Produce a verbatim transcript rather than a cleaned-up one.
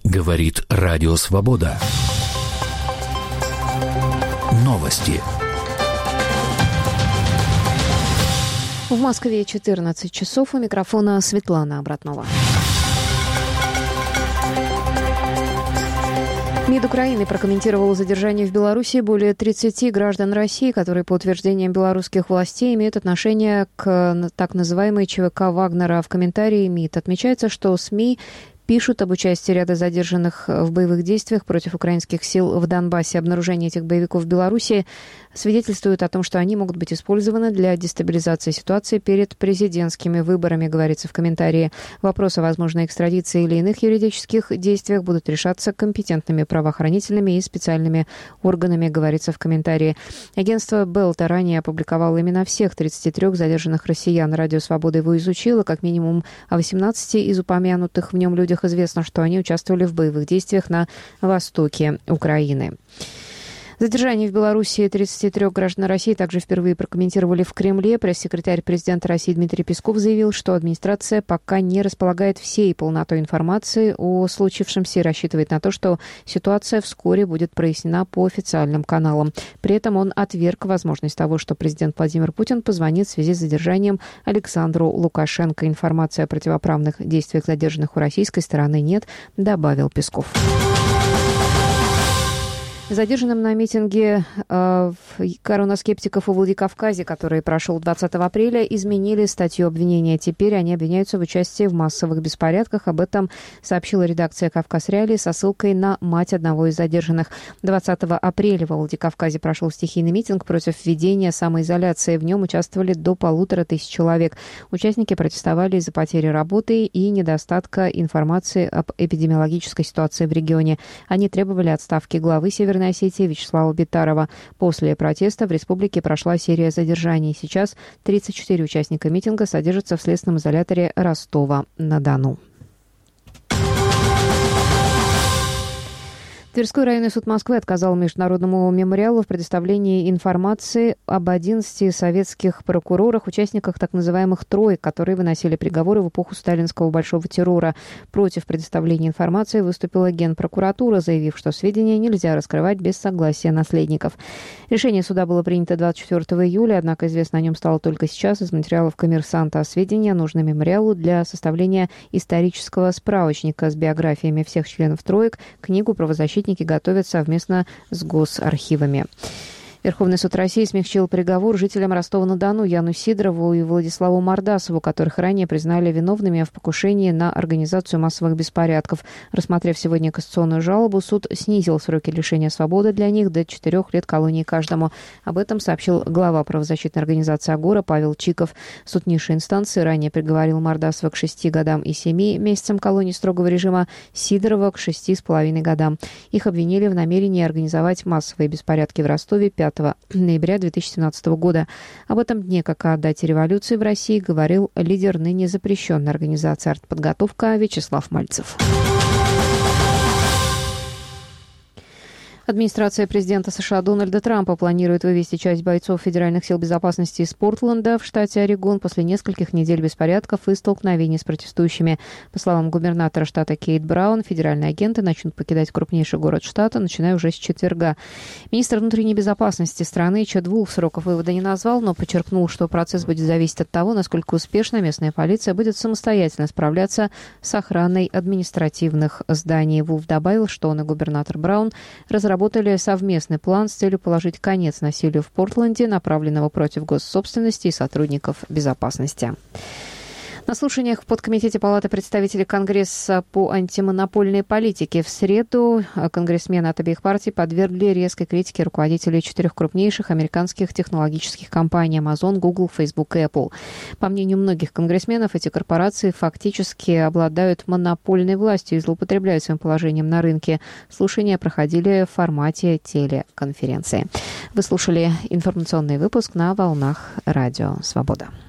Говорит Радио Свобода. Новости. В Москве четырнадцать часов. У микрофона Светлана Обратнова. МИД Украины прокомментировал задержание в Беларуси более тридцати граждан России, которые, по утверждениям белорусских властей, имеют отношение к так называемой ЧВК Вагнера. В комментарии МИД отмечается, что СМИ пишут об участии ряда задержанных в боевых действиях против украинских сил в Донбассе. Обнаружение этих боевиков в Беларуси свидетельствует о том, что они могут быть использованы для дестабилизации ситуации перед президентскими выборами, говорится в комментарии. Вопрос о возможной экстрадиции или иных юридических действиях будут решаться компетентными правоохранительными и специальными органами, говорится в комментарии. Агентство Белта ранее опубликовало имена всех тридцати трёх задержанных россиян. Радио Свобода его изучило. Как минимум о восемнадцати из упомянутых в нем людях известно, что они участвовали в боевых действиях на востоке Украины. Задержание в Беларуси тридцати трёх граждан России также впервые прокомментировали в Кремле. Пресс-секретарь президента России Дмитрий Песков заявил, что администрация пока не располагает всей полнотой информации о случившемся и рассчитывает на то, что ситуация вскоре будет прояснена по официальным каналам. При этом он отверг возможность того, что президент Владимир Путин позвонит в связи с задержанием Александру Лукашенко. Информации о противоправных действиях задержанных у российской стороны нет, добавил Песков. Задержанным на митинге э, коронаскептиков во Владикавказе, который прошел двадцатого апреля, изменили статью обвинения. Теперь они обвиняются в участии в массовых беспорядках. Об этом сообщила редакция «Кавказ Реалии» со ссылкой на мать одного из задержанных. двадцатого апреля во Владикавказе прошел стихийный митинг против введения самоизоляции. В нем участвовали до полутора тысяч человек. Участники протестовали из-за потери работы и недостатка информации об эпидемиологической ситуации в регионе. Они требовали отставки главы Северной Осетии Вячеслава Битарова. После протеста в республике прошла серия задержаний. Сейчас тридцать четыре участника митинга содержатся в следственном изоляторе Ростова-на-Дону. Тверской районный суд Москвы отказал Международному мемориалу в предоставлении информации об одиннадцати советских прокурорах, участниках так называемых «троек», которые выносили приговоры в эпоху сталинского большого террора. Против предоставления информации выступила Генпрокуратура, заявив, что сведения нельзя раскрывать без согласия наследников. Решение суда было принято двадцать четвёртого июля, однако известно о нем стало только сейчас из материалов «Коммерсанта». Сведения нужны мемориалу для составления исторического справочника с биографиями всех членов «троек». Книгу правозащитники готовят совместно с госархивами. Верховный суд России смягчил приговор жителям Ростова-на-Дону Яну Сидорову и Владиславу Мордасову, которых ранее признали виновными в покушении на организацию массовых беспорядков. Рассмотрев сегодня кассационную жалобу, суд снизил сроки лишения свободы для них до четырех лет колонии каждому. Об этом сообщил глава правозащитной организации «Агора» Павел Чиков. Суд низшей инстанции ранее приговорил Мордасова к шести годам и семи месяцам колонии строгого режима, Сидорова к шести с половиной годам. Их обвинили в намерении организовать массовые беспорядки в Ростове пятого ноября две тысячи семнадцатого года. Об этом дне, как о дате революции в России, говорил лидер ныне запрещенной организации «Артподготовка» Вячеслав Мальцев. Администрация президента США Дональда Трампа планирует вывести часть бойцов Федеральных сил безопасности из Портленда в штате Орегон после нескольких недель беспорядков и столкновений с протестующими. По словам губернатора штата Кейт Браун, федеральные агенты начнут покидать крупнейший город штата, начиная уже с четверга. Министр внутренней безопасности страны Чед Вулф сроков вывода не назвал, но подчеркнул, что процесс будет зависеть от того, насколько успешно местная полиция будет самостоятельно справляться с охраной административных зданий. Вулф добавил, что он и губернатор Браун разработали Разработали совместный план с целью положить конец насилию в Портленде, направленного против госсобственности и сотрудников безопасности. На слушаниях в подкомитете Палаты представителей Конгресса по антимонопольной политике в среду конгрессмены от обеих партий подвергли резкой критике руководителей четырех крупнейших американских технологических компаний Amazon, Google, Facebook и Apple. По мнению многих конгрессменов, эти корпорации фактически обладают монопольной властью и злоупотребляют своим положением на рынке. Слушания проходили в формате телеконференции. Вы слушали информационный выпуск на волнах Радио Свобода.